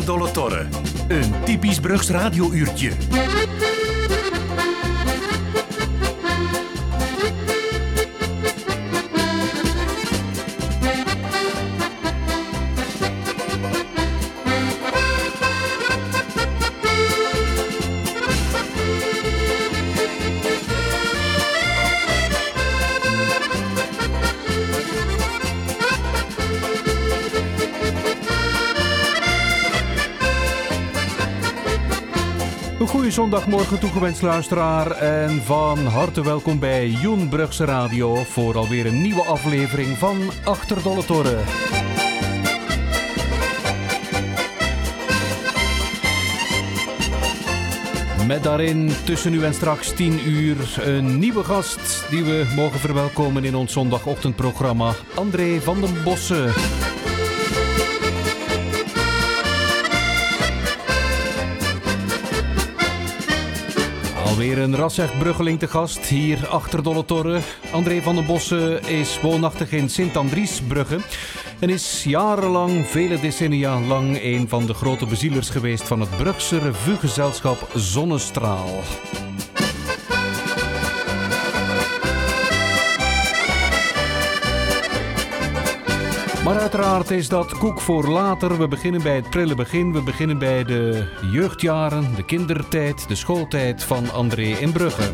Achterdolle Torre. Een typisch Brugs radiouurtje. Een goede zondagmorgen toegewenst luisteraar en van harte welkom bij Joen Brugse Radio voor alweer een nieuwe aflevering van Achterdolle Torre. Met daarin tussen nu en straks 10 uur een nieuwe gast die we mogen verwelkomen in ons zondagochtendprogramma, André van den Bossen. Alweer een ras-echt Bruggeling te gast hier achter Dolle Torre. André van den Bossen is woonachtig in Sint-Andriesbrugge en is jarenlang, vele decennia lang, een van de grote bezielers geweest van het Brugse revuegezelschap Zonnestraal. Maar uiteraard is dat koek voor later. We beginnen bij het prille begin. We beginnen bij de jeugdjaren, de kindertijd, de schooltijd van André in Brugge.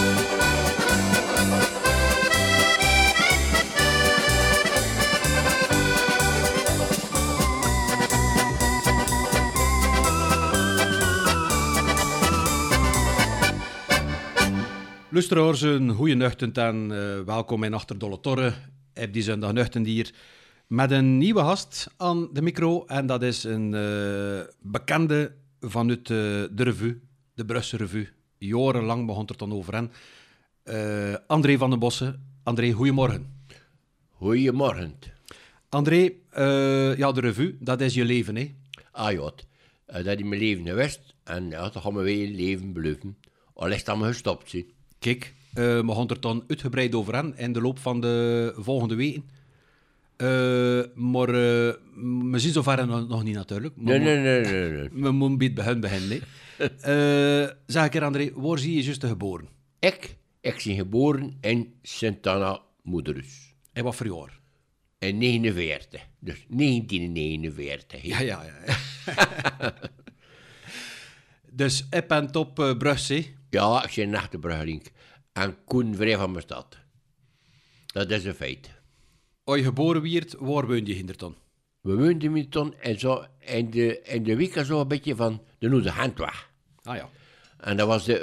Luisteraars, een goeie nuchtend en welkom in Achterdolle Torre. Op die zondagnuchtend hier. Met een nieuwe gast aan de micro. En dat is een bekende vanuit de revue, de Brugse revue. Jarenlang begon er dan over hen. André van den Bossen. André, goedemorgen. Goedemorgen. André, ja, de revue, dat is je leven, hè? Ah ja, dat is mijn leven geweest. En ja, dan gaan we weer leven beleven. Al is dat maar gestopt, zie. Kijk, we gaan er dan uitgebreid over hen in de loop van de volgende weken. Maar we zien zover nog niet natuurlijk. Nee. We moeten bij het begin beginnen. Zeg ik er, André, waar zie je juist geboren? Ik ben geboren in Sint-Anna Moederus. En wat voor jaar? In 1949. Dus 1949. Ja. Dus ik ben top Brugse. Ja, ik ben een echte Bruggeling. En Koen vrij van mijn stad. Dat is een feit. Als je geboren werd, waar woon je in dan? We woonden in Ton en zo in de week zo een beetje van de Noorderhandweg. Ah ja. En dat was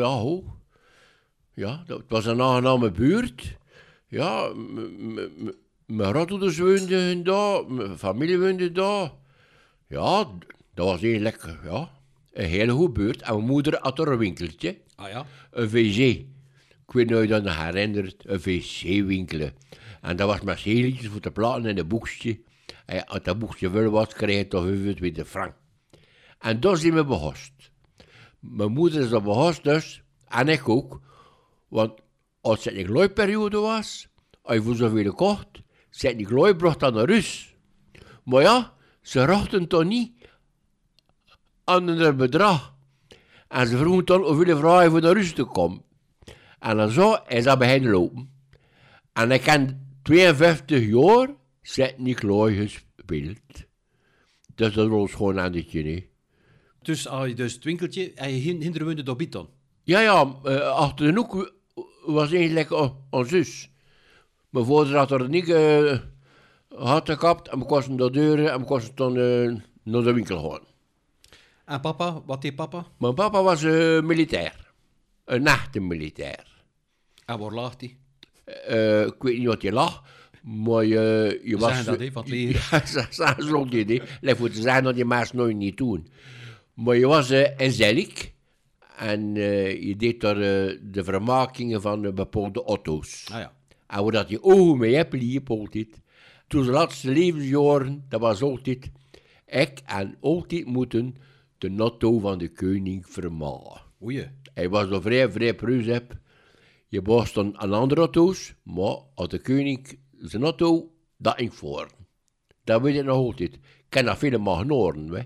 dat was een aangename buurt. Ja, mijn rotouders woonden daar, mijn familie woonde daar. Ja, dat was eigenlijk een hele goede buurt. En mijn moeder had er een winkeltje. Ah ja. Een wc. Ik weet niet of je dat nog herinnert, een wc-winkelen. En dat was maar seeltjes voor te platen in een boekje. En als dat boekje wel was, kreeg je toch 25 frank. En daar zijn we behost. Mijn moeder is er behost dus, en ik ook. Want als het een glooiperiode was, als je voor zoveel kocht, zet die glooi bracht dan naar huis. Maar ja, ze rachten toch niet aan hun bedrag. En ze vroegen dan hoeveel vragen voor naar huis te komen. En dan zo is dat beginnen lopen. En ik heb 52 jaar zet Nicolai gespeeld. Dus dat was gewoon aan dit nee. Dus als je dus het winkeltje en je hinder woonde door Biton? Ja, achter de hoek was eigenlijk ons zus. Mijn vader had er niet had gekapt en we kosten de deuren en we kosten dan naar de winkel gaan. En papa, wat deed papa? Mijn papa was militair. Een echte militair. En waar lag hij? Ik weet niet wat je lag, maar je was... Zeggen dat, hè, van het leger. Ja, dat is ook niet, hè. Leg voor te zeggen dat je maar nooit niet doen. Maar je was in Zelik en je deed daar de vermakingen van bepaalde auto's. Ah ja. En waar dat je ogen mee hebt, liep altijd. Toen de laatste levensjaren, dat was altijd... Ik en altijd moeten de auto van de koning vermalen. Oei. Hij was er vrij preus heb. Je was dan aan andere auto's, maar als de koning zijn auto, dat ging voor. Dat weet ik nog altijd. Ik ken dat veel magnoren, hè. Ja.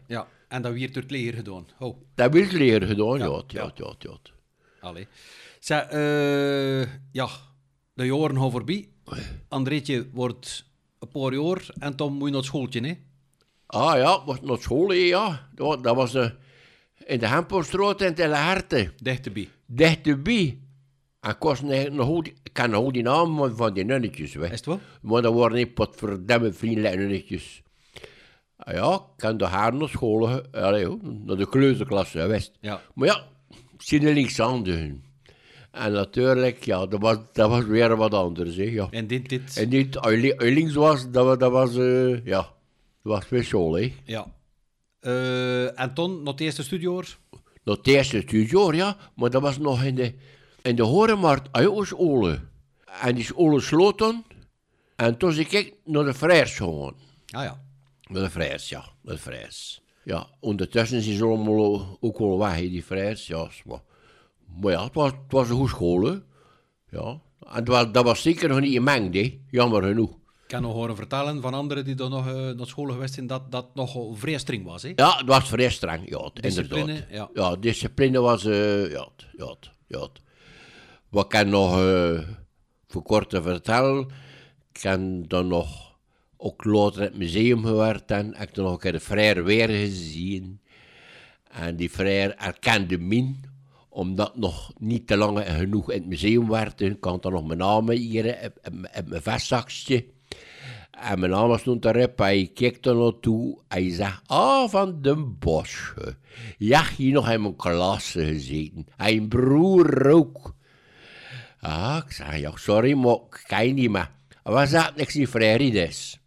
En dat werd door het leger gedaan. Oh, Dat wil ik leren gedaan, Ja, ja. allee. Zeg, ja, de jaren gaan voorbij. Andreetje wordt een paar jaar en dan moet je naar het schooltje, hè? Ah ja, was naar school, hè, ja. Dat was in de Hempoortstraat en in de Harte. Dichterbij. Dichterbij. En ik ken nog die naam van die nunnetjes, hè. Is het wel? Maar dat waren niet potverdamme vriendelijke nunnetjes. Ah ja, ik kan de haar naar school, naar de kleuterklasse geweest. Ja. Maar ja, ik zie er links aan doen. En natuurlijk, ja, dat was weer wat anders, hè, ja. En dit. En niet, als je links was, dat was speciaal, hè. Ja. En toen, nog het eerste studiejaar? Dat het eerste studiejaar, ja, maar dat was nog in de Horenmarkt, Olen. En die Olen sloot dan. En toen zei ik naar de Vrijers gewoon. Ah ja. Naar de Vrijers, ja, naar de Vrijers. Ja, ondertussen is ze allemaal ook wel weg, die Vrijers, ja. Maar ja, het was een goede school, hè. Ja. En dat was zeker nog niet gemengd, hè. Jammer genoeg. Ik kan nog horen vertellen van anderen die dan nog naar school geweest zijn, dat dat nog vrij streng was, hè? Ja, het was vrij streng, ja, Discipline, inderdaad. ja. Ja, discipline was, ja. Wat kan nog voor kort te vertellen, ik kan dan nog ook later in het museum gewerkt en heb ik dan nog een keer de Frère weer gezien. En die Frère erkende min, omdat nog niet te lang genoeg in het museum werkte. Ik had dan nog mijn naam hier op mijn vestzakje. En mijn naam stond erop, hij keek er naartoe. Hij zei, Van den Bosch. Ja, hier nog in mijn klasse gezeten. Hij broer ook. Ah, ik zei, ja, sorry, maar ik kan niet meer. Wat zat niks in Vrijrides?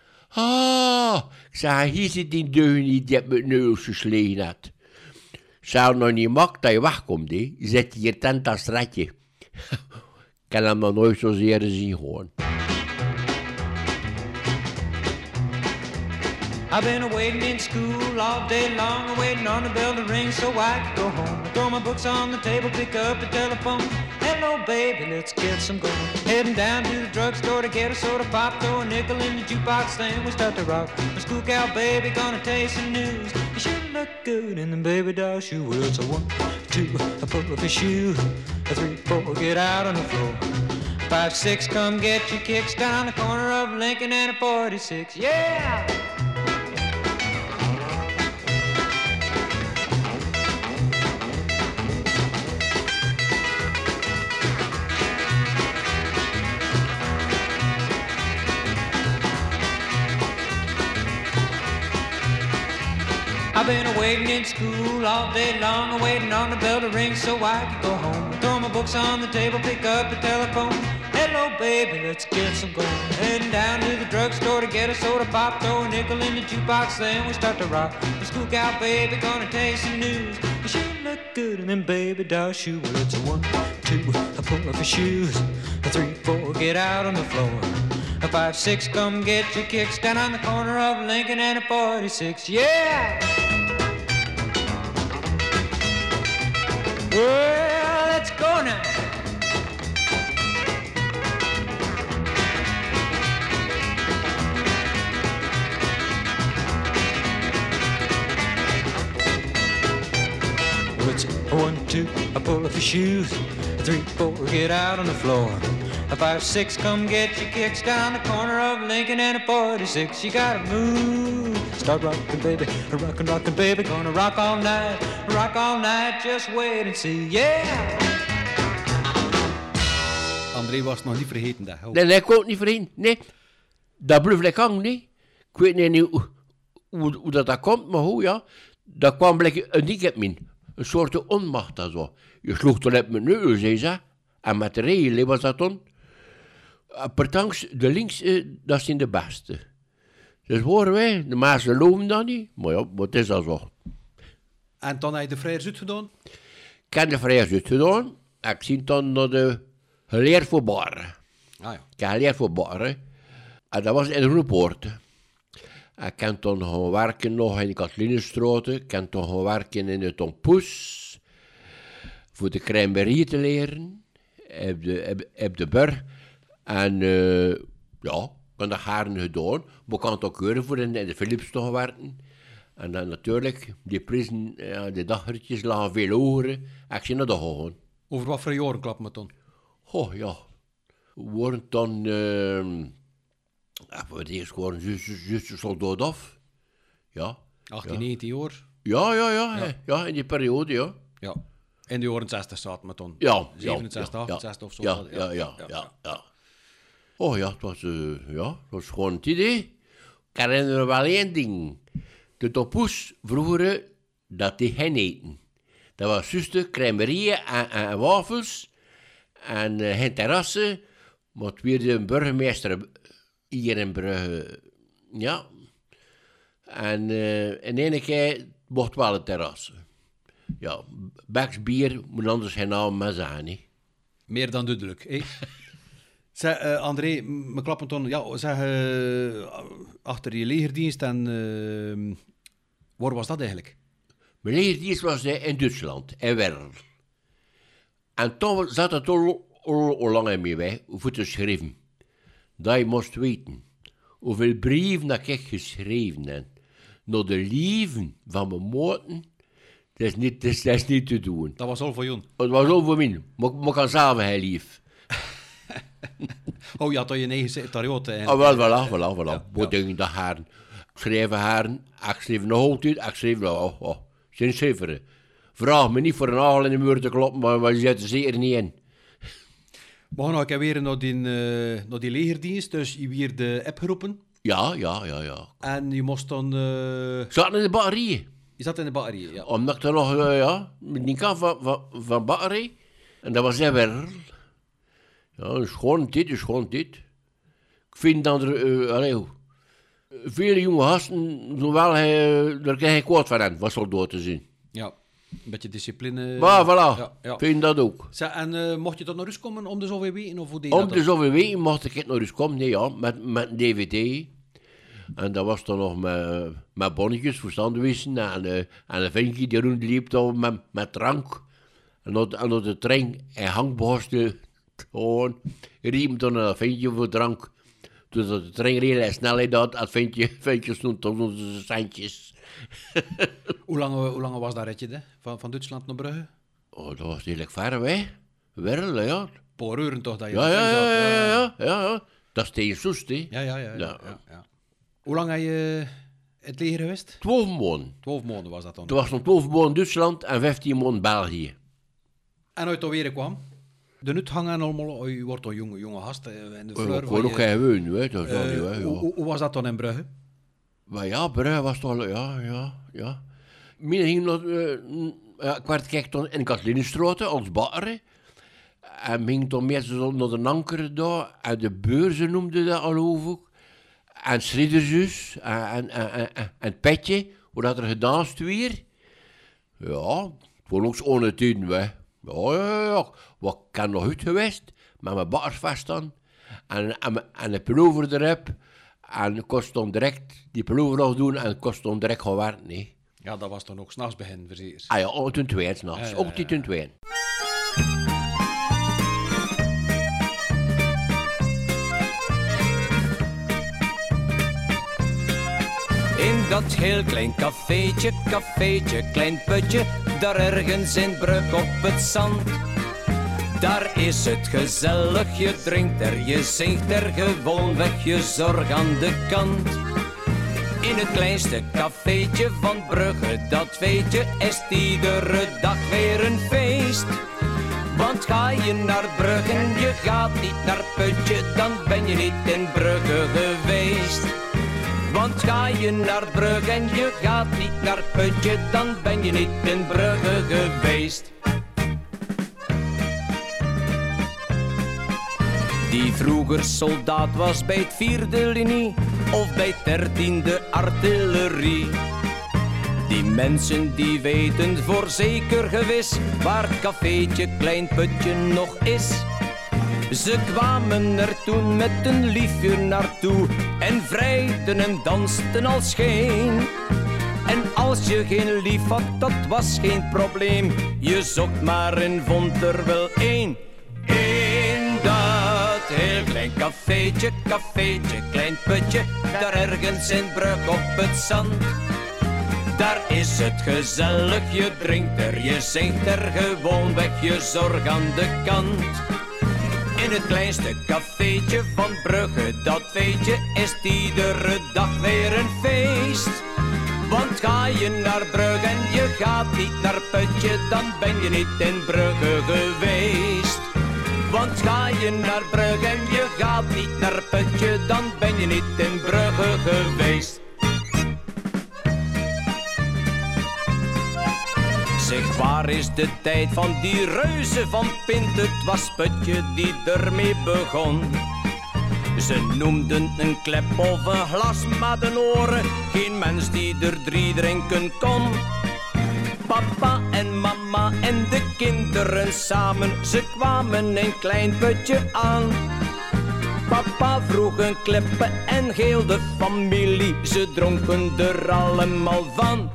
Ik zei, hier zit die deun niet die op mijn neus geslegen had. Zou nog niet makkelijk dat je wegkomt, hè? Je zit hier tent als ratje. Ik kan hem nog nooit zozeer zien, gewoon. I've been waiting in school all day long, waiting on the bell to ring so I can go home. I throw my books on the table, pick up the telephone. Hello, baby, let's get some going. Heading down to the drugstore to get a soda pop, throw a nickel in the jukebox, then we start to rock. My school gal baby gonna tell you some news. You sure look good in the baby doll shoe. Well, it's a 1, 2, I pull up your shoe. A 3, 4, get out on the floor. 5, 6, come get your kicks down the corner of Lincoln and a 46. Yeah! I've been waiting in school all day long, waiting on the bell to ring so I can go home. Throw my books on the table, pick up the telephone. Hello, baby, let's get some going. Heading down to the drugstore to get a soda pop, throw a nickel in the jukebox, then we start to rock. The school gal baby gonna tell you some news. You sure look good in them baby doll shoes. Well, it's a 1, 2, I pull up your shoes. A 3, 4, get out on the floor. A 5, 6, come get your kicks down on the corner of Lincoln and a 46. Yeah! Well, let's go now. Well, it's a 1, 2, I pull up your shoes. A 3, 4, get out on the floor. A 5, 6, come get your kicks down the corner of Lincoln and a 46. You gotta move, start rockin', baby, rockin', baby. Gonna rock all night, just wait and see, yeah. André was nog niet vergeten, dat. Oh. Nee, ik wou het niet vergeten. Nee, dat blijft lekker hangen, nee. Ik weet niet hoe dat komt, maar hoe, ja. Dat kwam blijkbaar een dik op me. Een soort onmacht, dat zo. Je sloeg toch op mijn neus, zei ze. En met de regel was dat dan. Pertanks, de links, dat zijn de beste. Dus horen wij, de mensen geloven dat niet. Maar ja, wat is dat zo? En dan heb je de Vrijers uitgedaan? Ik heb de Vrijers uitgedaan. Ik zie dan naar de geleerd voor baren. Ah ja. Ik heb geleerd voor baren. En dat was in de Groenepoort. Ik kan toen gaan werken nog in de Kathalijnenstraat. Ik kan toen gaan werken in de Tompoes. Voor de crèmerie te leren. Op de Bur. En ja, ik heb dat jaren gedaan. Maar ik kan het ook horen voor in de Philips te gaan werken. En dan natuurlijk, die prijzen, de dagritjes lagen veel hoger. Ik zie naar de hogen. Over wat voor jaren klappen we dan? Oh ja, we worden dan, voor het eerst gewoon juist soldaat af. Ja. 18, 19 jaar? Ja, in die periode, ja. Ja. In de jaren 60 zaten we dan. Ja. 67, 68 of zo. Ja. Oh ja, het was gewoon het idee. Ik herinner me wel één ding. De toppoes vroeger dat die hen eten. Dat was zuster, crèmerieën en wafels en geen terrassen. Maar het weer de burgemeester hier in Brugge, ja. En in één keer mocht wel een terras. Ja, Becks bier moet anders geen naam maar zijn, hè. Meer dan duidelijk, hè? Zeg, André, me klappen dan, ja, zeg, achter je legerdienst en waar was dat eigenlijk? Mijn legerdienst was in Duitsland, in Werl. En toen zat het al lang in mij weg, voor te schrijven. Dat je moest weten, hoeveel brieven dat ik geschreven heb. Naar de lieven van mijn moten, dat is niet te doen. Dat was al voor jou. Het was al voor mij, maar ik kan zelf heel lief. Oh ja, dat je eigen secretariat. Voilà. Wat denk je dat haren? Ik schreef haren, ik schreef nog altijd, ik schreef zijn cijferen. Vraag me niet voor een hagel in de muur te kloppen, maar we zetten ze er niet in. We gaan ook weer naar die legerdienst, dus je werd de app geroepen. Ja. En je moest dan... Ik zat in de batterij. Je zat in de batterij, ja. Omdat ik er nog, met die kant van batterij. En dat was weer... Ja, dat is gewoon dit. Ik vind dat er, vele jonge gasten, zowel daar krijg ik kwaad van hen, was al door te zien. Ja, een beetje discipline. Maar voilà, ja. vind dat ook. Zeg, en mocht je dan naar rust komen om de zoveel weken? Of hoe deed Om de zoveel weken mocht ik naar rust komen, nee, ja, met een DVD. En dat was dan nog met bonnetjes voor sandwichen en een ventje die rondliep dan met drank. En op de trein en hangborsten. Gewoon, riem dan een ventje voor drank. Dus de trein reed en snelheid dat, het ventje stond op onze centjes. Hoe lang was dat ritje, van Duitsland naar Brugge? Oh, dat was redelijk ver weg. Werl, ja. Een paar uren toch dat je Ja. Dat is tegen Soest, hè. Ja. Hoe lang heb je het leger geweest? 12 maanden. 12 maanden was dat dan? Er was nog 12 maanden Duitsland en 15 maanden België. En uit alweer kwam? De nut hangen allemaal, je wordt een jonge gast in de fleur. Ik word ook geen woon, hè. Dat is niet, hè. Hoe was dat dan in Brugge? Maar ja, Brugge was toch, ja. Mijn ging nog, ik werd kijk dan in Kathalijnenstraat als bakker. En ging dan meestal naar de Anker daar, en de beurzen noemde dat al over. En Schridderzus, en Petje, hoe dat er gedanst weer. Ja, het was ook zo'n tijd, hè. Ja. Wat kan nog uit geweest, met mijn bakkersvest aan. En de pullover erop. En ik kost dan direct die pullover nog doen en ik kost dan direct gaan werken, nee. Ja, dat was dan ook 's nachts begin, verzeer. Ah ja, ook ten tweeën, 's nachts. Ook die ten tweeën. In dat heel klein cafeetje, klein putje, daar ergens in Brugge op het zand. Daar is het gezellig, je drinkt er, je zingt er gewoon weg, je zorg aan de kant. In het kleinste cafeetje van Brugge, dat weet je, is het iedere dag weer een feest. Want ga je naar Brugge en je gaat niet naar Putje, dan ben je niet in Brugge geweest. Want ga je naar Brugge en je gaat niet naar Putje, dan ben je niet in Brugge geweest. Die vroeger soldaat was bij het 4e linie of bij het 13e artillerie. Die mensen die weten voor zeker gewis waar het cafeetje Klein Putje nog is. Ze kwamen er toen met een liefje naartoe en vrijden en dansten als geen. En als je geen lief had, dat was geen probleem. Je zocht maar en vond er wel één. In dat heel klein cafeetje, Klein Putje, daar ergens in Brugge op het zand. Daar is het gezellig, je drinkt er, je zingt er gewoon weg, je zorg aan de kant. In het kleinste cafeetje van Brugge, dat weet je, is het iedere dag weer een feest. Want ga je naar Brugge en je gaat niet naar Putje, dan ben je niet in Brugge geweest. Want ga je naar Brugge en je gaat niet naar Putje, dan ben je niet in Brugge geweest. Zeg, waar is de tijd van die reuzen van Pint? Het was Putje die ermee begon. Ze noemden een klep of een glas met een oren, geen mens die er 3 drinken kon. Papa en mama en de kinderen samen, ze kwamen een klein putje aan. Papa vroeg een kleppen en heel de familie, ze dronken er allemaal van.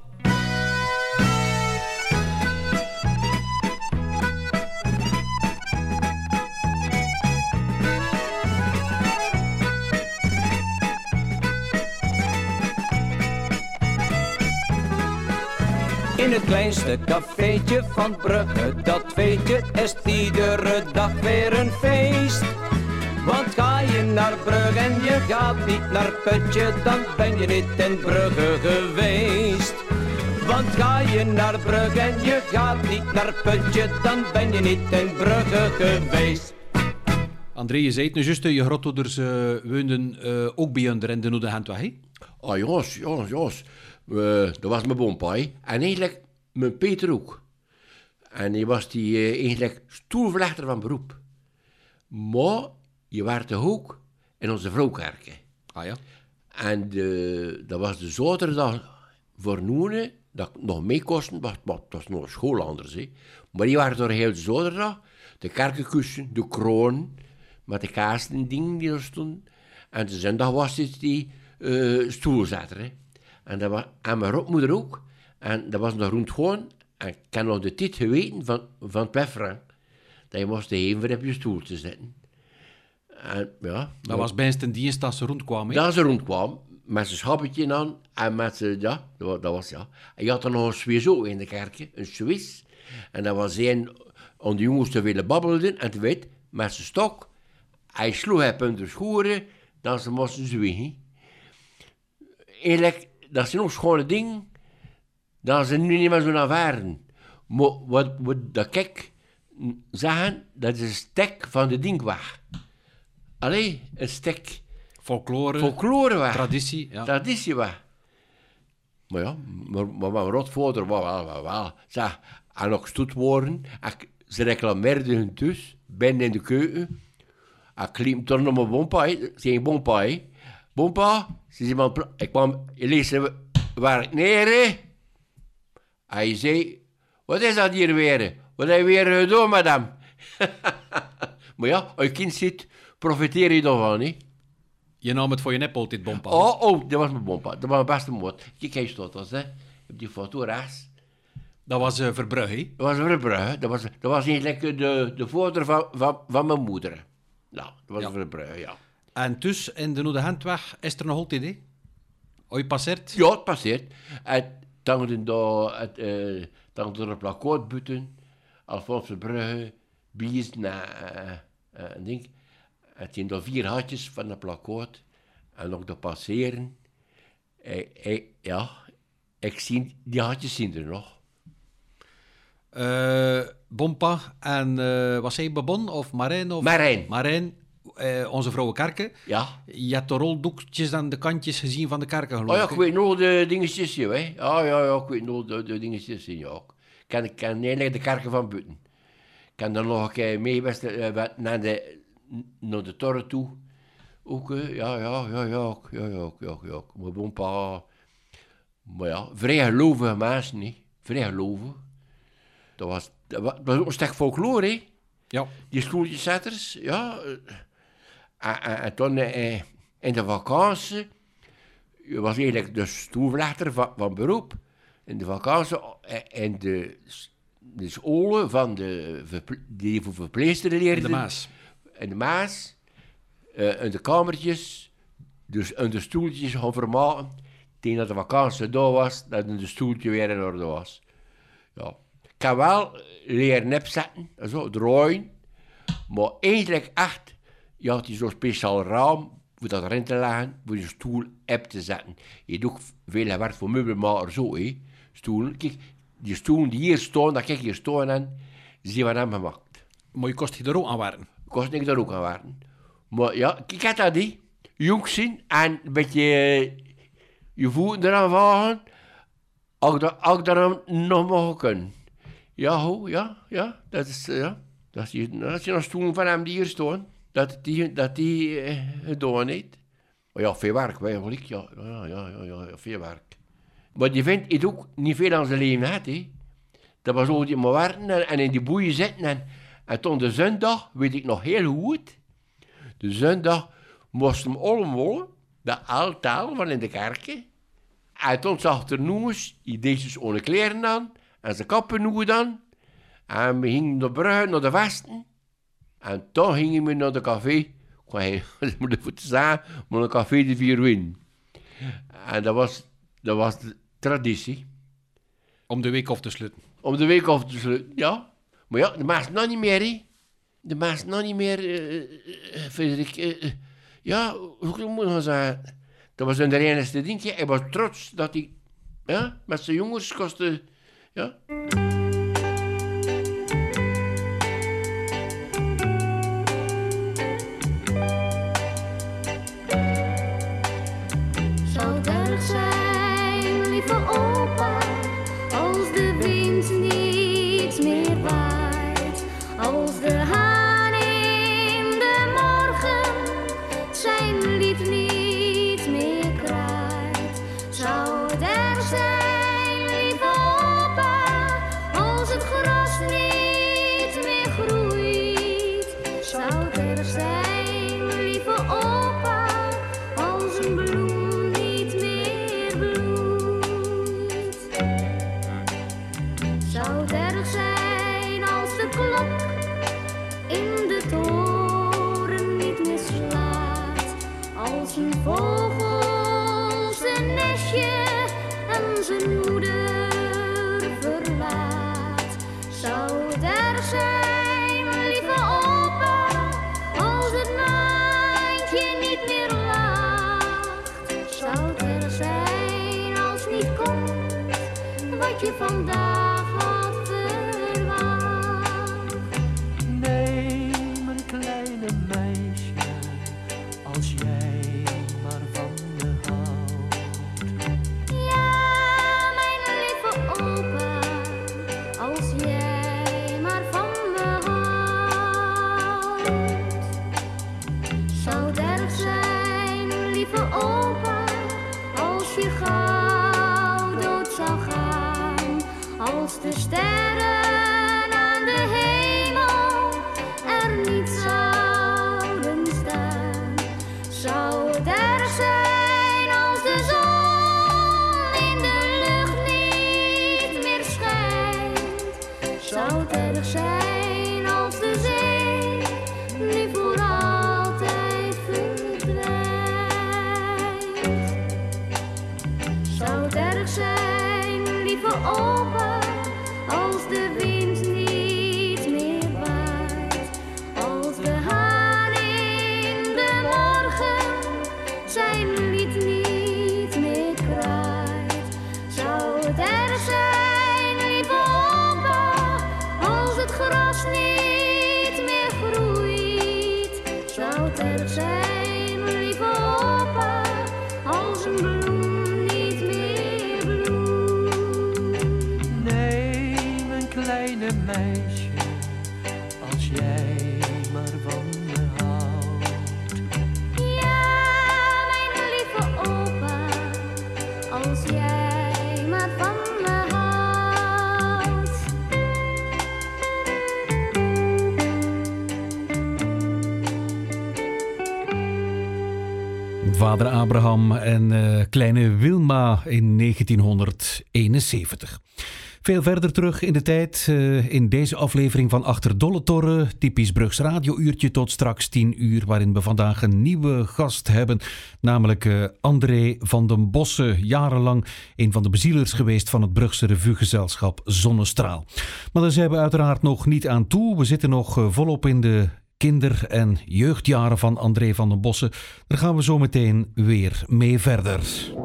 In het kleinste cafeetje van Brugge, dat weet je, is het iedere dag weer een feest. Want ga je naar Brugge en je gaat niet naar Putje, dan ben je niet in Brugge geweest. Want ga je naar Brugge en je gaat niet naar Putje, dan ben je niet in Brugge geweest. André, je zei het nu juist, je grottoeders woonden ook bij onder in de Noedenhandweg, hè? Oh jongens. Dat was mijn bompa, hè. En eigenlijk mijn Peter ook. En hij was eigenlijk stoelverlegter van beroep. Maar je werd toch ook in onze vrouwkerken. Ah ja. En dat was de zaterdag voor noenen, dat nog meekosten, dat was nog school anders, hè. Maar die waren door heel de zaterdag, de kerkenkussen, de kroon, met de kaas en dingen die er stonden. En de zondag was het die stoelzetter, hè. En dat was aan mijn rotmoeder ook. En dat was nog rond gewoon. En ik heb nog de tijd geweten van het wegvrank. Dat je moest even voor op je stoel te zitten. En, ja, Dat was bijna ten dienst dat ze rondkwamen, hè? dat ze rondkwam, met zijn schappetje aan. En met zijn, ja, dat was ja. En je had er nog een Swiss in de kerk, een Swiss. En dat was een, om de jongens te willen babbelen. En te weten, met zijn stok, hij sloeg hem op de schoenen, dan ze moesten zwiegen. Eigenlijk, dat zijn ook schone dingen, dat ze nu niet meer zo naar waren. Maar wat dat kijk zeggen, dat is een stek van de dingweg. Allee, een stek. Folklore weg. Traditie, ja. Traditieweg. Maar ja, maar mijn rotvader was wel. Zeg, en nog gestoet worden, ze reclameerden hun dus, binnen in de keuken. Ik liep toch naar mijn bompa, ze zei bompa, hè. Bompa, ze zei, ik kwam, je leest waar ik neer, hè. Hij zei, wat is dat hier weer? Wat heb je weer gedaan, madame? Maar ja, als je kind zit, profiteer je ervan, hè. Je nam het voor je nek altijd, bompa. Oh, dat was mijn bompa. Dat was mijn beste moord. Kijk, hij stond als, hè. Op die foto rechts. Dat was Verbrugge, hè? Dat was Verbrugge. Dat was eigenlijk de vader van mijn moeder. Nou, dat was Verbrugge, ja. En dus, in de Noedenhandweg, is er nog altijd, hè? Als je passeert? Ja, het passeert. Het hangt er een plakkaat buiten. Alfons Verbrugge, bies naar een ding. Het zijn er 4 hartjes van de plakkaat. En nog de passeren. Ja, ik zie, die hartjes zien er nog. Bompa en was hij Babon of Marijn? Marijn, onze vrouwenkerken. Ja. Je hebt de roldoekjes aan de kantjes gezien van de kerken, geloof Oh ja, ik weet nog de dingetjes, hè. Ja, ik weet nog de dingetjes, ja. Ik ken eigenlijk de kerken van buiten. Ik kan er nog een keer mee naar de toren toe. Ook, ja. Maar bompa. Maar ja, vrij gelovige mensen, hè. Vrij gelovig. Dat was ook een stuk folklore, hè. Ja. Die schooltjeszetters, ja. En toen in de vakantie was eigenlijk de stoelverlegter van beroep. In de vakantie en de scholen van die voor verpleegsters leerden. In de Maas. In de Maas. In de kamertjes. Dus in de stoeltjes gaan vermaken. tegen dat de vakantie daar was, dat een stoeltje weer in orde was. Ja. Ik kan wel leren opzetten, zo, draaien, maar eigenlijk echt, je had zo'n speciaal raam voor dat erin te leggen, voor je stoel op te zetten. Je doet ook veel werk voor meubelmaker zo, hè. Stoelen. Kijk, die stoelen die hier staan, dat ik hier staan en die van hem gemaakt. Maar je kost je er ook aan werken. Kost ik daar ook aan werken. Maar ja, ik had dat niet. Jong zien en een beetje je voeten eraan vagen, als ik daar nog mogen kunnen. Ja, ho, ja, dat is, ja. Dat is een stoel van hem die hier staan, dat die gedaan heeft. Maar ja, veel werk, eigenlijk, ja, veel werk. Maar die vindt het ook niet veel aan zijn leven had, hè. Dat was ook die maar werken en in die boeien zitten en tot de zondag, weet ik nog heel goed, de zondag moest hem allemaal, de altaal van in de kerken, en toen zag er nog eens, hij deed dus ohne kleren aan, en zijn kappen nog dan, en we gingen naar Brugge, naar de Westen, en toen gingen we naar de café, dat moet ik voor te zeggen, maar een café de Vier Winden. En dat was de traditie. Om de week af te sluiten. Om de week af te sluiten, ja. Maar ja, de meesten nog niet meer, hè. De meesten nog niet meer, Frederik. Ja, hoe moet ik zeggen? Dat was een de enigste dingetje. Hij was trots dat hij, ja, met zijn jongens kostte, ja. Zou het erg zijn, lieve opa, als de wind niet meer waait, als de haan in de morgen zijn lied niet meer kraait? Zou het erg zijn, lieve opa, als het gras niet meer groeit? Zou het erg zijn, lieve opa, als een bloem niet meer bloeit? Zou het erg zijn als de klok in de toren niet meer slaat, als een vogel zijn nestje en zijn moeder verlaat? Zou het erg zijn, lieve opa, als het maantje niet meer lacht? Zou het erg zijn als niet komt wat je vandaag had verwacht? Nee, mijn kleine meisje, als jij maar van me houdt. Ja, mijn lieve opa, als jij maar van me houdt. Zou het erg zijn, lieve opa, als je gauw dood zou gaan, als de sterren aan de hemel er niet zouden staan? Zou het erg zijn als de zon in de lucht niet meer schijnt? Zou het erg zijn als de zee nu voor altijd verdwijnt? Zou het erg zijn, lieve opa, als de wind niet meer waait, als de haan in de morgen zijn lied niet meer kraait? Zou het erg zijn, lieve opa, als het gras niet meer groeit? Zou het erg zijn, lieve opa, als een bloem niet meer bloeit? Nee, mijn kleine meisje, als jij maar van me houdt. Ja, mijn lieve opa, als jij maar van me houdt. Vader Abraham en kleine Wilma in 1971. Veel verder terug in de tijd, in deze aflevering van Achter Dolle Torren, typisch Brugs radiouurtje tot straks 10 uur, waarin we vandaag een nieuwe gast hebben, namelijk André van den Bossen, jarenlang een van de bezielers geweest van het Brugse revuegezelschap Zonnestraal. Maar daar zijn we uiteraard nog niet aan toe. We zitten nog volop in de kinder- en jeugdjaren van André van den Bossen. Daar gaan we zo meteen weer mee verder.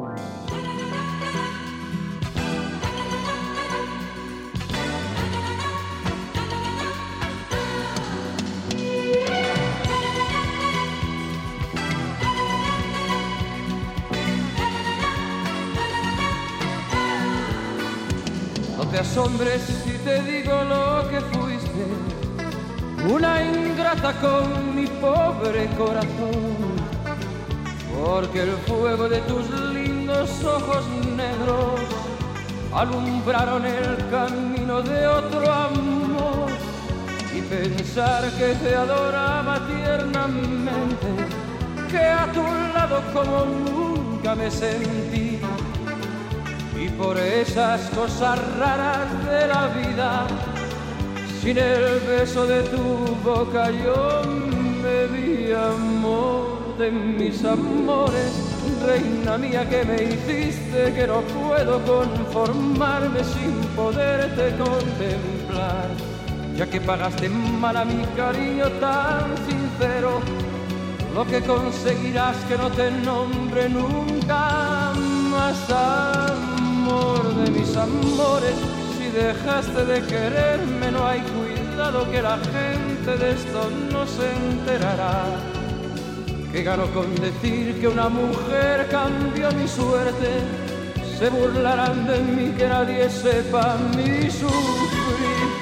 No te asombres si te digo lo que fuiste, una ingrata con mi pobre corazón, porque el fuego de tus lindos ojos negros alumbraron el camino de otro amor, y pensar que te adoraba tiernamente, que a tu lado como nunca me sentí. Y por esas cosas raras de la vida, sin el beso de tu boca yo me vi, amor de mis amores, reina mía que me hiciste, que no puedo conformarme sin poderte contemplar, ya que pagaste mal a mi cariño tan sincero, lo que conseguirás que no te nombre nunca más, amor de mis amores. Si dejaste de quererme no hay cuidado que la gente de esto no se enterará. Que gano con decir que una mujer cambió mi suerte, se burlarán de mí que nadie sepa mi sufrir.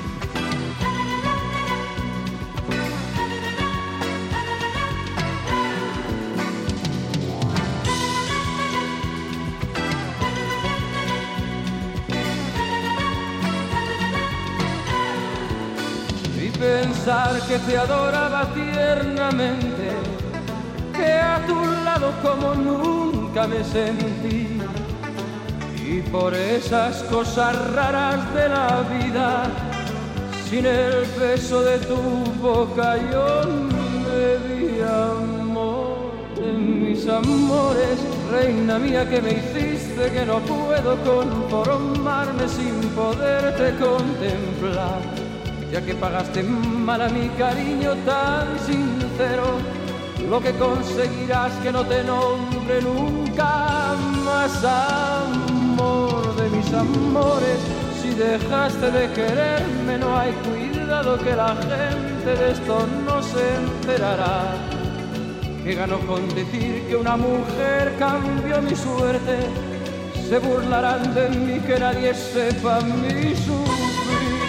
Pensar que te adoraba tiernamente, que a tu lado como nunca me sentí, y por esas cosas raras de la vida, sin el beso de tu boca yo me vi, amor de mis amores, reina mía que me hiciste, que no puedo conformarme sin poderte contemplar, ya que pagaste mal a mi cariño tan sincero, lo que conseguirás que no te nombre nunca más, amor de mis amores. Si dejaste de quererme no hay cuidado que la gente de esto no se enterará. Que ganó con decir que una mujer cambió mi suerte, se burlarán de mí que nadie sepa mi sufrir.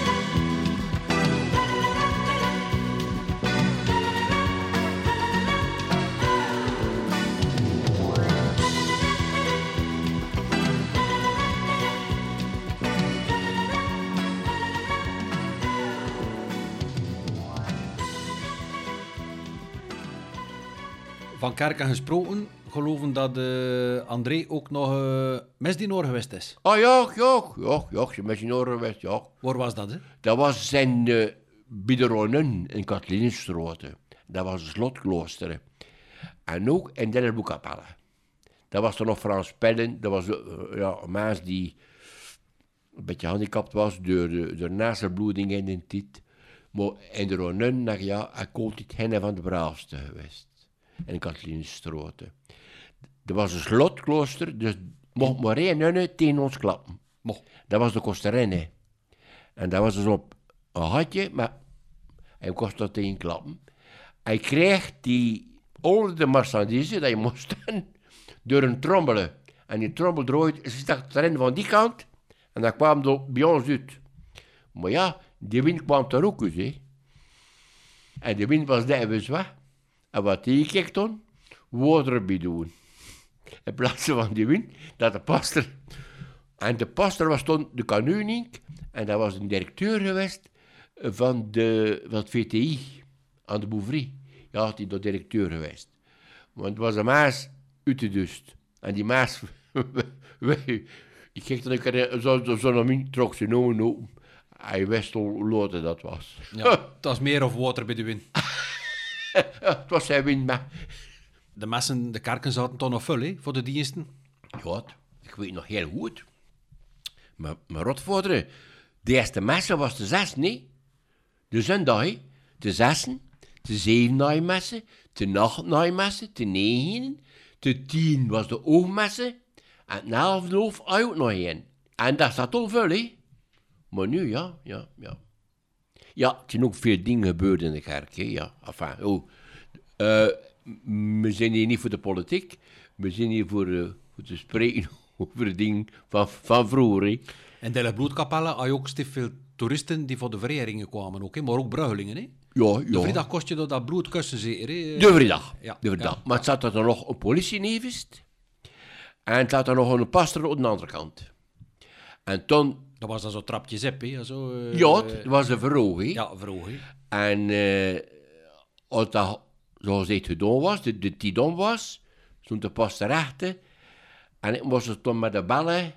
Van kerken gesproken, geloven dat André ook nog Mesdinoor geweest is. Oh ja, ze met in oren geweest, ja. Waar was dat, hè? Dat was zijn Bideronen in Kathalijnenstraat. Dat was een slotklooster. En ook in Dennerbroekapelle. Dat was er nog Frans Pellen. Dat was een mens die een beetje gehandicapt was door naselbloeding in de tijd. Maar in de Ronen, ja, hij kon niet hen van de braafste geweest. In Kathalijnenstraat. Er was een slotklooster, dus mocht maar één nunne tegen ons klappen. Dat was de kosterenne. En dat was dus op een hatje, maar hij kost dat tegen klappen. Hij kreeg die oude marchandise, dat je moest staan, door een trommelen. En die trommel draaide, ze stak erin van die kant, en dat kwam er bij ons uit. Maar ja, die wind kwam er ook uit, hè. En de wind was net weg. En wat deed ik dan? Water erbij doen. In plaats van die wind, dat de pastor... En de pastor was toen de kanuning, en dat was een directeur geweest van het VTI, aan de Bouvrie. Ja, die is directeur geweest. Want het was een maas uit de dust. En die maas, Ik kijk dat ik zo'n min trok zijn ogen open. Hij wist hoe laat dat was. Ja, het was meer of water bij de wind. Het was zijn wind, maar... De messen, de kerken zaten toch nog vol, hè, voor de diensten. Ja, ik weet nog heel goed. Maar rotvader, de eerste messen was de 6, nee? De zondag, hè? De 6, de 7 messen, de 8 messen, de 9, de 10 was de oogmessen en de 11 ook nog één. En dat zat al vol, hè? Maar nu, ja. Ja, er zijn ook veel dingen gebeurd in de kerk, hè? Ja, enfin, we zijn hier niet voor de politiek, we zijn hier voor te spreken over de dingen van vroeger, hè? En de bloedkapellen had je ook stief veel toeristen die voor de vereringen kwamen, ook, hè? Maar ook bruilingen, hè? Ja. De vrijdag kost je dat bloed kussen, zeker, hè? De vrijdag. Ja. De vrijdag. Ja. Maar het zat er dan nog een politienevest. En het zat er nog een pastor op de andere kant. En toen... Dat was dan zo'n trapje zep, hè? Zo, ja, het was een verhoging. Ja, verhoging. En als dat, zoals het gedaan was, de tidon was, stond de pastor achter. En ik moest het toen met de bellen.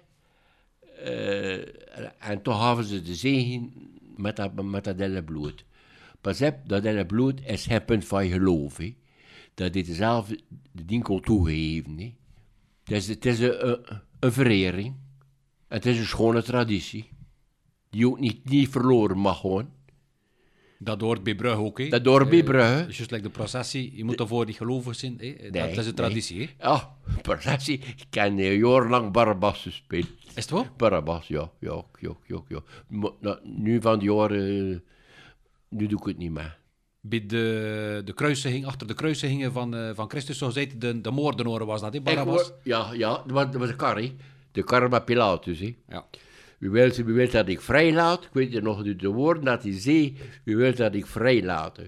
En toen gaven ze de zegen met dat hele bloed. Pas op, dat hele bloed is geen punt van je geloof. He. Dat dit zelf de ding kon toegeven. He. Het is een verering. Het is een schone traditie. Die ook niet verloren mag gewoon. Dat hoort bij Brugge ook, hè? Dat hoort bij Brugge. Dus juist like de processie, je moet daarvoor niet gelovig zijn, hè? Dat is een traditie, hè? Ja, processie. Ik ken jarenlang Barabbas gespeeld. Is het wel? Barabbas, ja. Maar, nu van die jaren, nu doe ik het niet meer. Bij de kruisiging, achter de kruisigingen van Christus, zoals heet de moordenaar was dat, hè? Barabbas? Ja, dat was een kar, hè. De kar met Pilatus, hè. Ja. U wilt dat ik vrijlaat. Ik weet nog de woorden dat hij zei. U wilt dat ik vrijlaten.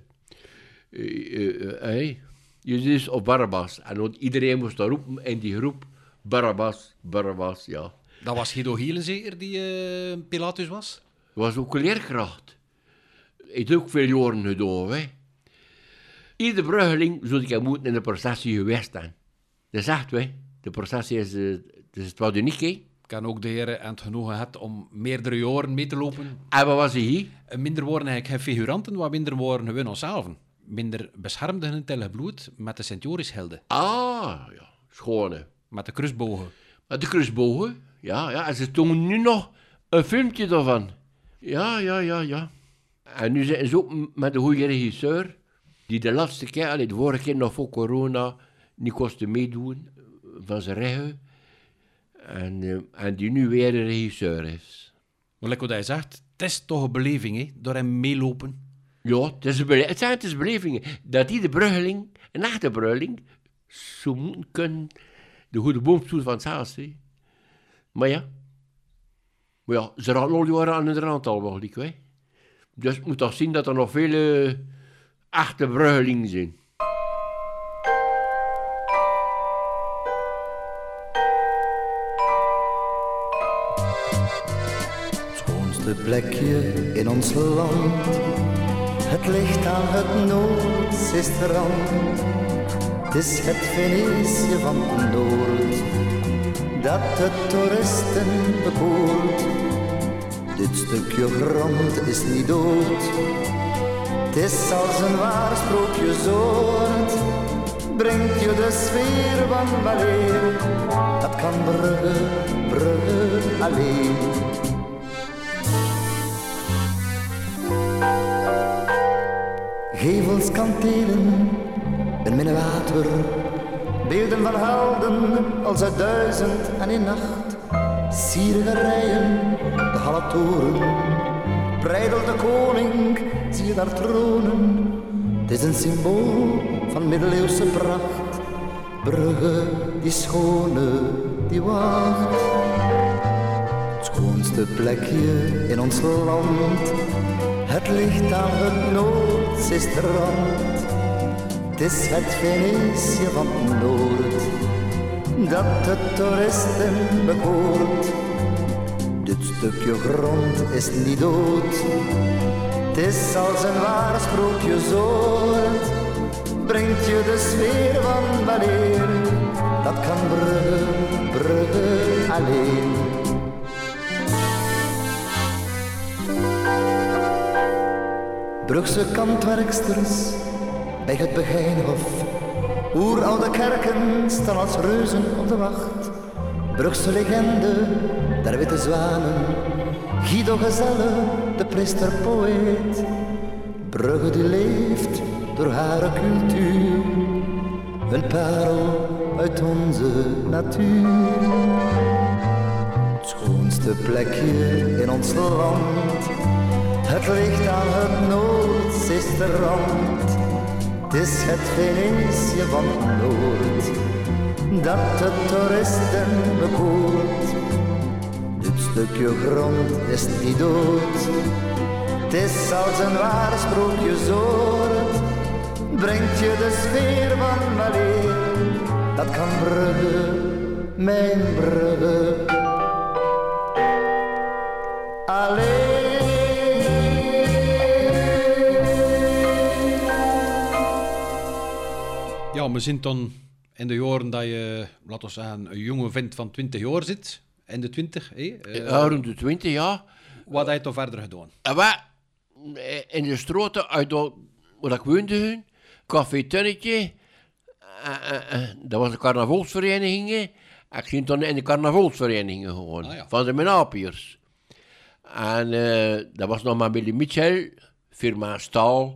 Jezus of Barabbas. En iedereen moest daar roepen en die roep Barabbas, ja. Dat was Guido Hielen zeker, die Pilatus was? Dat was ook een leerkracht. Hij heeft ook veel jaren gedaan, hè. Iedere bruggeling zou ik moeten in de processie geweest zijn. Dat is echt, hè. De processie is het wat uniek, hè. Ik heb ook de heren en het genoegen gehad om meerdere jaren mee te lopen. En wat was hij hier? Minder worden eigenlijk geen figuranten, wat minder worden gewoon onszelf. Minder beschermden in het bloed met de Sint-Joris-helden. Ah, ja, schone. Met de kruisbogen. Met de kruisbogen, ja. En ze tonen nu nog een filmpje daarvan. Ja. En nu zijn ze ook met de goede regisseur, die de laatste keer, de vorige keer nog voor corona, niet kostte meedoen van zijn regen. En die nu weer de regisseur is. Maar lekker wat hij zegt, het is toch een beleving, hè? Door hem meelopen. Ja, het is een beleving. Dat die de bruggeling, een echte bruggeling, zo moeten kunnen de goede boomstoel van het huis. Hè. Maar ja, ze raken al jaren aan het aantal mogelijk. Hè. Dus je moet toch zien dat er nog vele echte bruggelingen zijn. Het plekje in ons land, het ligt aan het Noordzeestrand. Het is het Venetië van het Noord, dat de toeristen bekoort. Dit stukje grond is niet dood, het is als een waar sprookjesoort. Brengt je de sfeer van weleer, dat kan Brugge alleen. Gevels, kantelen, een minnewater, beelden van helden als uit 1001 nacht. Sierige rijen, de Halletoren, breidel de koning, zie je daar tronen. Het is een symbool van middeleeuwse pracht, Brugge, die schone, die wacht. Het schoonste plekje in ons land, het ligt aan het Noordzeestrand. Het is het Venetië van het Noord, dat de toeristen bekoort. Dit stukje grond is niet dood, het is als een waar sprookjesoort. Brengt je de sfeer van weleer, dat kan Brugge alleen. Brugse kantwerksters bij het Begijnhof. Oeroude kerken staan als reuzen op de wacht. Brugse legende, der witte zwanen. Guido Gezelle, de priester-poëet. Brugge die leeft door haar cultuur. Een parel uit onze natuur. Het schoonste plekje in ons land. Het ligt aan het Noordzeestrand. Het is het Venetië van het Noord, dat de toeristen bekoort. Dit stukje grond is niet dood. Het is als een waar sprookjesoord. Brengt je de sfeer van weleer. Dat kan Brugge, mijn Brugge. Alleen. Ja, we zijn dan in de jaren dat je, laten we zeggen, een jonge vent van 20 jaar zit. In de 20, rond de 20, ja. Wat heb je toch verder gedaan? In de straten uit waar ik woonde, Café Tunnetje. Dat was de carnavalsvereniging. Ik ging dan in de carnavalsvereniging gewoon, van de Menapiërs. En dat was nog maar Billy Mitchell, firma Staal,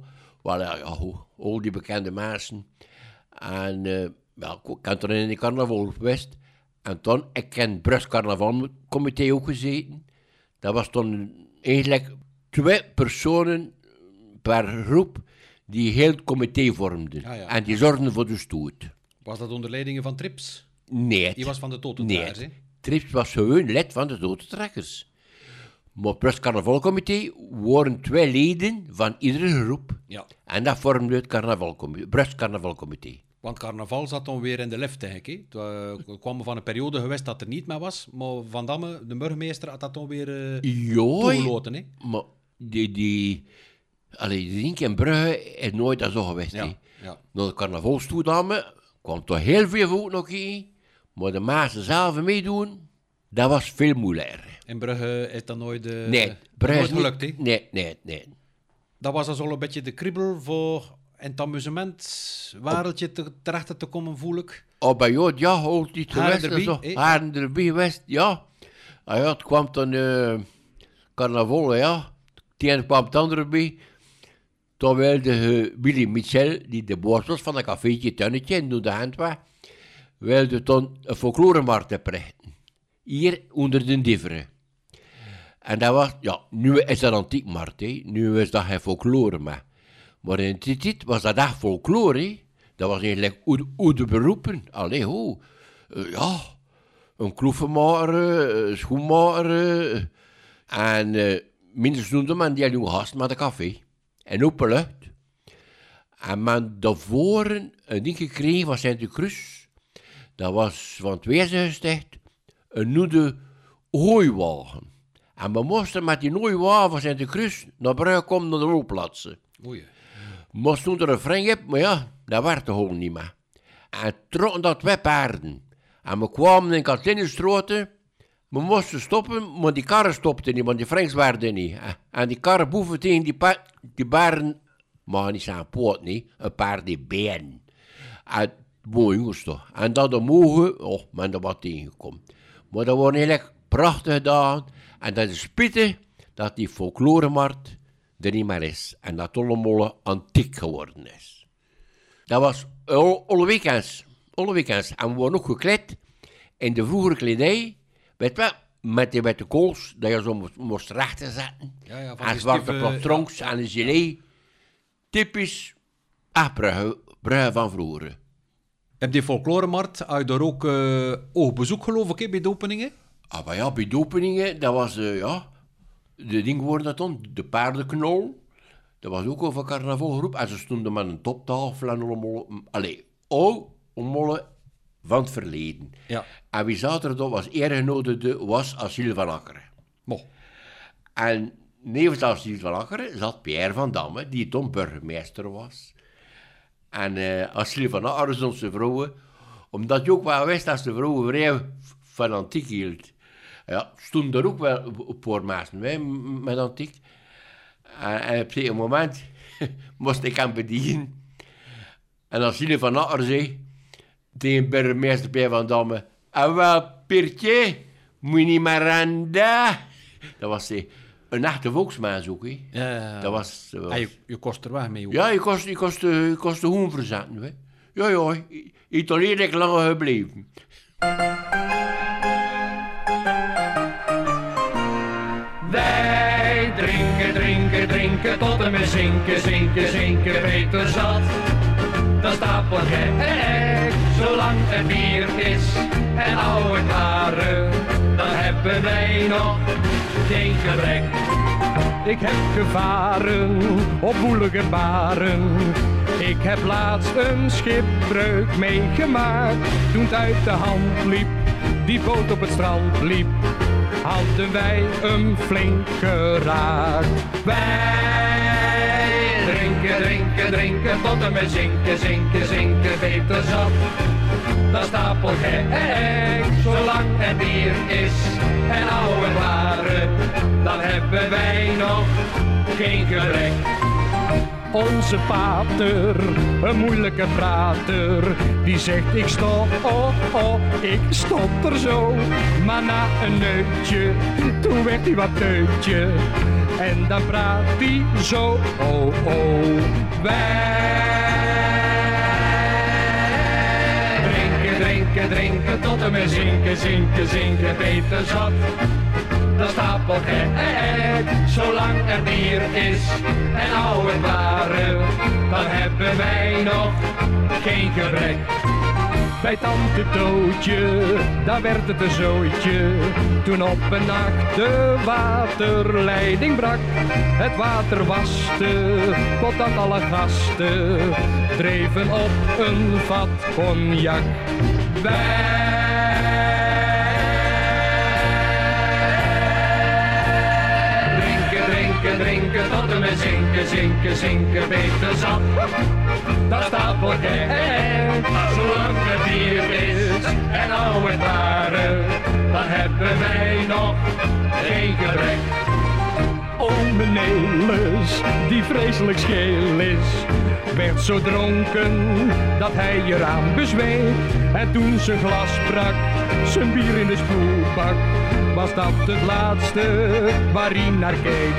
al die bekende mensen. En ik heb toen in de carnaval geweest. En toen, ik heb het Brugs Carnavalcomité ook gezeten. Dat was toen eigenlijk 2 personen per groep die heel het comité vormden. En die zorgden voor de stoet. Was dat onder leiding van Trips? Nee. Die was van de Totentrekkers, Nee, Trips was gewoon lid van de Totentrekkers. Maar het Brugs Carnavalcomité waren 2 leden van iedere groep. Ja. En dat vormde het Brugs Carnavalcomité. Want carnaval zat dan weer in de lift, denk ik. We kwamen van een periode geweest dat er niet meer was. Maar Van Damme, de burgemeester, had dat dan weer toegelaten. Hè? Maar die Dink in Brugge is nooit zo geweest. Ja. Naar de carnavalstoedame kwam toch heel veel volk nog in. Maar de Maarsen zelf meedoen, dat was veel moeilijker. In Brugge is dat nooit, nee, Brugge nooit gelukt, hè? Nee. Dat was dus al een beetje de kriebel voor in het amusementwereldje terecht te komen, voel ik. Oh, bij jou, ja, altijd geweest. Haren erbij geweest, ja. Het kwam dan carnaval, ja. Het ene kwam het andere bij. Toen wilde Billy Mitchell, die de baas was van een cafeetje Tunnetje in Noord-Antwerpen, wilde toen een folkloremarkt oprichten. Hier onder de Diveren. En dat was, ja, nu is dat antiekmarkt, hè. Nu is dat geen folklore meer. Maar in die tijd was dat echt folklore, hè. Dat was eigenlijk oude beroepen. Allee, een kloevenmaker, een schoenmaker. En minstens noemde men die jonge gast met een café. En open lucht. En men daarvoor een ding gekregen van Sint-Cruz. Dat was van het Weeshuissticht een oude hooiwagen. En we moesten met die hooiwagen van Sint-Cruz naar Brugge komen naar de woonplaatsen. Oei. Maar stond er een vreng op, maar ja, dat werd de gewoon niet meer. En trokken dat 2 paarden. En we kwamen in Katlinenstroten. We moesten stoppen, maar die karren stopten niet, want die vrengs werden niet. En die karren boven tegen die paarden, maar niet zijn poot, niet, een paar die been. En mooi jongens toch. En dat de mogen, men er wat tegengekomen. Maar dat waren eigenlijk prachtige dagen. En dat is spitten dat die folkloremarkt er niet meer is. En dat allemaal antiek geworden is. Dat was alle weekends. En we waren ook gekleed in de vroegere kledij. Weet je met de kools, dat je zo moest rechten zetten. En zwarte plastronks en een gilet. Typisch Brugge van vroeger. Heb die folkloremarkt, had je daar ook oogbezoek geloof ik, bij de openingen? Ah, maar ja, bij de openingen, dat was, de ding worden dat dan, de paardenknol. Dat was ook over carnavalgroep. En ze stonden met een toptafel en allemaal van het verleden. Ja. En wie zat er dan, was eergenodigde, was Asiel van Akkeren. Mo. En nevens Asiel van Akkeren zat Pierre van Damme, die toen burgemeester was. En Asiel van Akkeren is onze vrouwen, omdat je ook wel wist dat de vrouwen vrij van antiek hield. Ja, stonden er ook wel een paar mensen met antiek. En op een moment moest ik aan bedienen. En als jullie van achter zei, tegen burgemeester P. van Damme, en wel, Piertje, moet je niet meer aan daar? Dat was een echte volksmens ook, hè. Ja. Dat was... Je kost er weg mee, hoor. Ja, je kost de hoen verzetten, hè. Ja, Italië is langer gebleven. Wij drinken tot en met zinken, beter zat. Dan stapel gek, zolang er bier is en oude klaren, dan hebben wij nog geen gebrek. Ik heb gevaren op woelige baren. Ik heb laatst een schipbreuk meegemaakt. Toen het uit de hand liep, die boot op het strand liep, hadden wij hem flink geraakt. Wij drinken tot en met zinken, beter zat. Dan stapel gek, zolang er bier is en oude klaren, dan hebben wij nog geen gebrek. Onze pater, een moeilijke prater, die zegt ik stop, ik stotter zo. Maar na een neutje, toen werd hij wat teutje. En dan praat hij zo, Wij drinken tot en met zinken, beter zat. Dan stapel gek, zolang er bier is en oude klaren, dan hebben wij nog geen gebrek. Bij tante Tootje, daar werd het een zooitje, toen op een nacht de waterleiding brak. Het water waste, totdat alle gasten dreven op een vat cognac. Drinken tot en met zinken, beter zat. Dat stapel gek, zolang er bier is en oude klaren, dan hebben wij nog geen gebrek. Ome Nelis, die vreselijk scheel is, werd zo dronken dat hij eraan bezweek. En toen zijn glas brak, zijn bier in de spoelbak, was dat het laatste waar hij naar keek.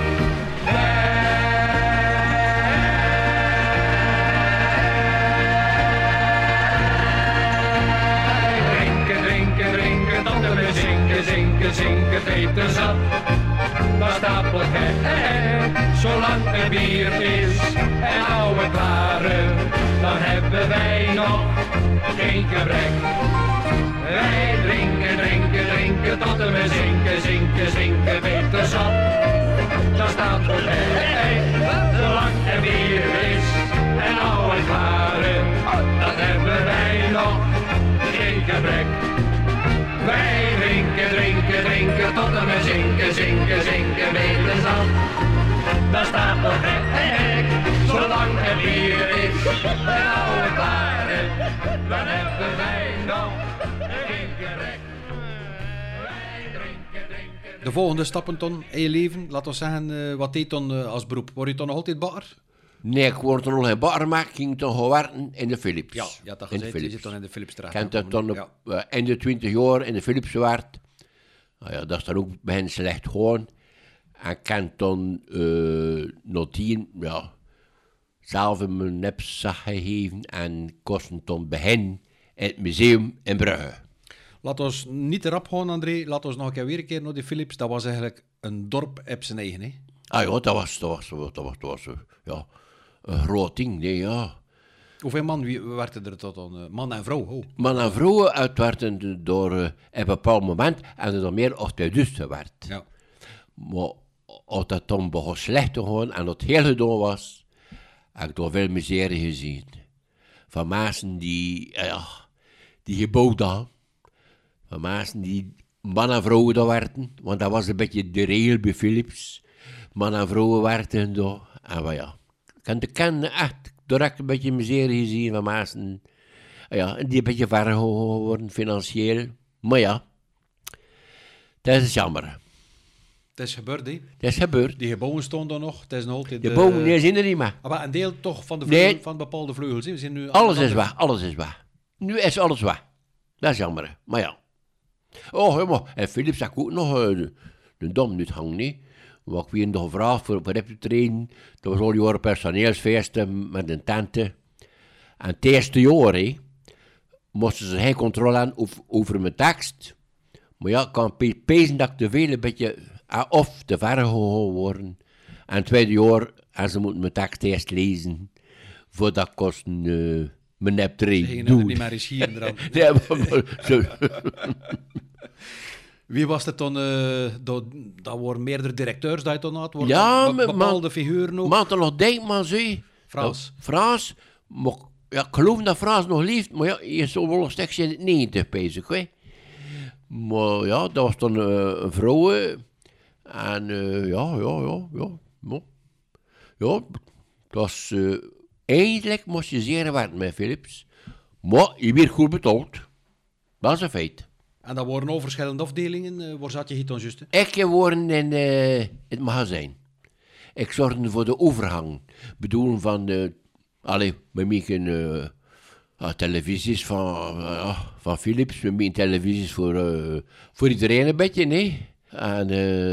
Drinken, tot en met zinken, beter zat. Dan stapel gek, zolang er bier is en oude klaren, dan hebben wij nog geen gebrek. Wij drinken tot en met zinken, beter zat. Dan stapel gek, zolang er bier is en oude klaren, dan hebben wij nog geen gebrek. Wij drinken tot en met zinken, beter zat. Dan stapel gek, zolang er bier is en oude klaren, dan hebben wij nog geen gebrek. De volgende stappen dan in je leven, laten we zeggen, wat deed dan als beroep? Word je dan nog altijd bakker? Nee, ik word er nog geen bakker, maar ik ging toch gewoon werken in de Philips. Ja, dat gezegd, je zit dan in de Philips terecht. Ik heb dan op einde 20 jaar in de Philips gewerkt. Nou ja, dat is dan ook begin slecht gewoon. En ik heb dan nadien, zelf mijn nepzag gegeven en kosten dan begin in het museum in Brugge. Laat ons niet te rap gaan, André. Laat ons nog een keer naar de Philips. Dat was eigenlijk een dorp op zijn eigen, hè? Ah ja, dat was een groot ding, nee, ja. Hoeveel man werkte er tot dan? Man en vrouw? Oh. Man en vrouw werden door op een bepaald moment en er meer of 2000 gewerkt. Ja. Maar als dat dan begon slecht te gaan en dat heel gedaan was, heb ik toch veel miserie gezien. Van mensen die gebouwd hadden. Van mensen die man en vrouwen daar werkten. Want dat was een beetje de regel bij Philips. Man en vrouwen werkten daar. En ik kan echt direct een beetje miserie gezien van mensen die een beetje verder worden financieel. Maar ja, dat is jammer. Het is gebeurd, hè. Dat is gebeurd. Die gebouwen stonden nog. Het is nog altijd... De bomen nee, zijn er niet meer. Maar een deel toch van de Nee. van bepaalde vleugels. Hè. We zijn nu Alles is weg, alles is weg. Nu is alles weg. Dat is jammer, hè. Maar ja. Oh, maar en Philips had ook nog een dom niet hangen, nee. Wat ik weer nog gevraagd voor op te trainen. Dat was al die jaren personeelsfeesten met een tante. En het eerste jaar, hè, moesten ze geen controle aan over mijn tekst. Maar ja, ik kan pezen dat ik te veel een beetje of te ver gehouden worden. En het tweede jaar, en ze moeten mijn tekst eerst lezen, voordat ik mijn nep trainen doen. Niet meer eens hier eraan. Nee, maar zo. Wie was het dan? Dat waren meerdere directeurs dat je dan had? Ja, bepaalde figuren ook? Maar dan nog denk maar zo. Frans. Frans, maar ja, ik geloof dat Frans nog leeft, maar ja, je zou wel een stukje in het 90 bezig, hè. Maar ja, dat was dan een vrouw. En ja, dat was eigenlijk moest je zeer werken met Philips. Maar je werd goed betaald. Dat is een feit. En dat waren al verschillende afdelingen. Waar zat je hier dan juist? Ik woon in het magazijn. Ik zorgde voor de overgang. Bedoel van we maken televisies van Philips. We maken televisies voor iedereen een beetje, nee. En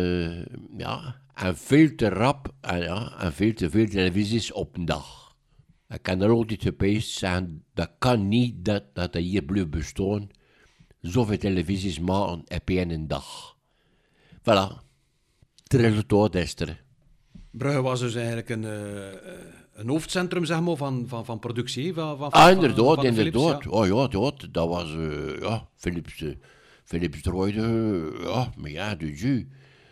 en veel te rap en veel te veel televisies op een dag. Ik kan er altijd gepeest zeggen, dat kan niet dat hier blijft bestaan. Zoveel televisies maken op één dag. Voilà. Het resultaat is er. Brugge was dus eigenlijk een hoofdcentrum, zeg maar, van productie. Inderdaad. Philips, ja. Oh ja, dat was Philips draaide, maar ja, de jus.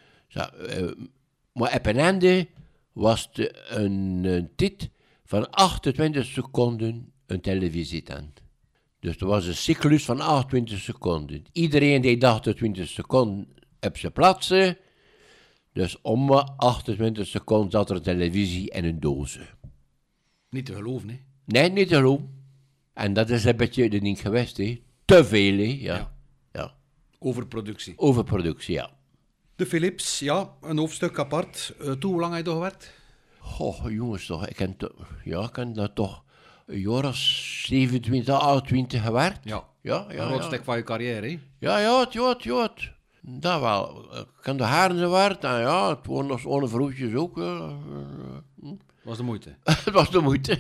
Maar op een einde was het een tijd van 28 seconden een televisie aan. Dus er was een cyclus van 28 seconden. Iedereen deed 28 seconden op zijn plaatsen. Dus om 28 seconden zat er televisie en een doos. Niet te geloven, hè? Nee, niet te geloven. En dat is een beetje de ding geweest, hè. Te veel, hè. Ja. Overproductie. Overproductie, ja. De Philips, ja, een hoofdstuk apart. Hoe lang heb je daar gewerkt? Oh, jongens, toch. Ik heb dat toch een jaar of 27, 28 gewerkt. Ja. Ja. Een groot stuk van je carrière, hè? Ja. Dat wel. Ik heb de haren gewerkt en ja, het waren nog zo'n vroegjes ook. Was de moeite. Het was de moeite.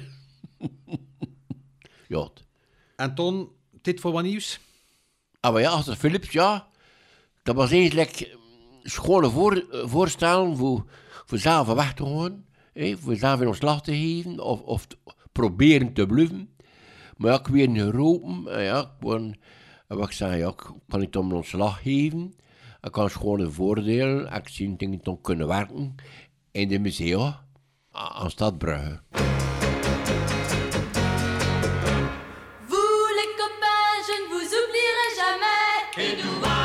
Ja. En toen, dit voor wat nieuws? Maar ja, achter Philips, ja. Dat was eigenlijk schone voorstellen voor zelf weg te gaan. Voor zelf in ontslag te geven of proberen te blijven. Maar ja, ik werd geroepen. Ik zei, ja, kan ik dan mijn ontslag geven? Ik kan gewoon een voordeel. Ik zie dat ik dan kunnen werken in de musea aan Stad Brugge. Vous les copains, je ne vous oublierai jamais.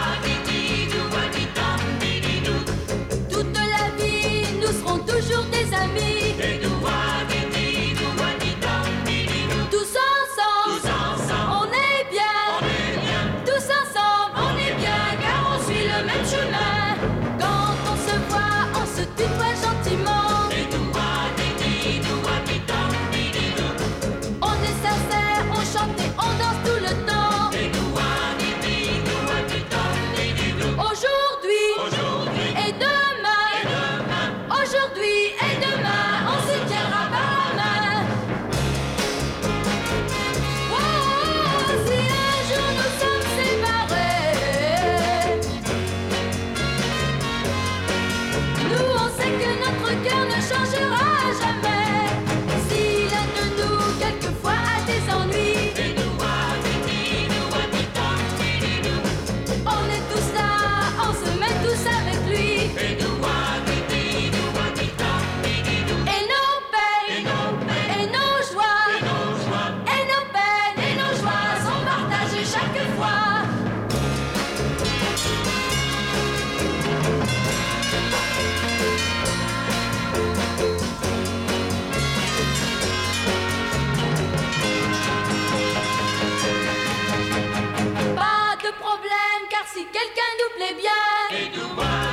Toute la vie, nous serons toujours des amis. Tous ensemble, on est bien. Tous ensemble, on est bien, car on suit le même chemin. Quand on se voit, on se tutoie gentiment. On est sincère, on chante et on danse tout le temps. Aujourd'hui et demain, aujourd'hui et demain, on se tiendra par la main. Oh, si un jour nous sommes séparés, nous on sait que notre cœur ne changera jamais. Si l'un de nous quelquefois a des ennuis, on est tous là, on se met tous avec lui. Et nos peines, et nos joies, et nos peines, et nos joies sont partagées chaque fois. Pas de problème, car si quelqu'un nous plaît bien,